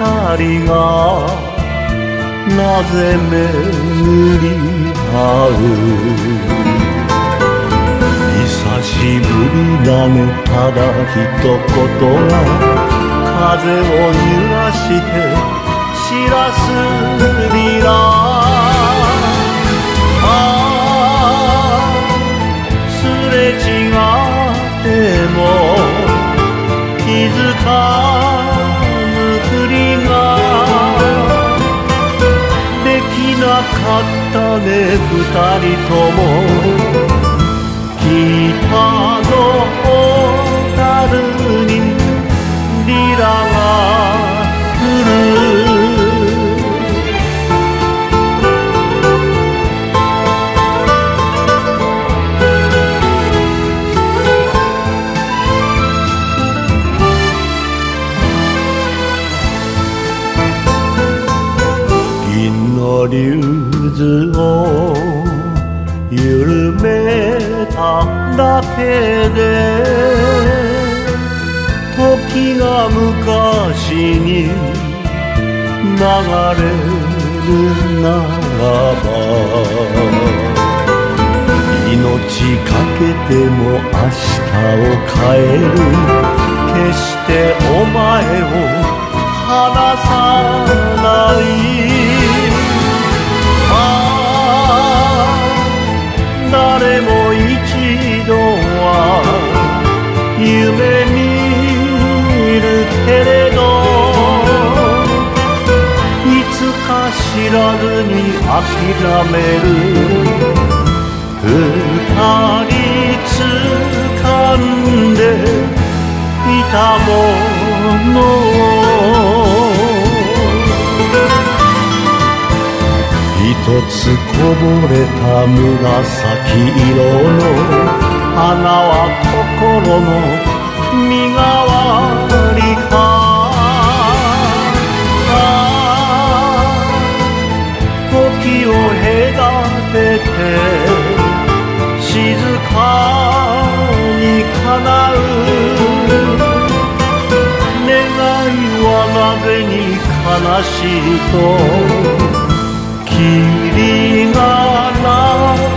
人がなぜ巡り合う。久しぶりだね、ただ一言が風を揺らして知らすリラ。ああすれ違っても気づかぬふりができなかったね、二人とも。北の小樽にリラが降る。銀の竜頭を緩めただけで時が昔に流れるならば、命かけても明日を変える。決してお前を離さない。誰も一度は夢見るけれど、いつか知らずに諦める。二人掴んでいたもの、一つこぼれた紫色の花は心の身代わりか。時を隔てて静かに叶う願いはなぜに悲しいと霧がな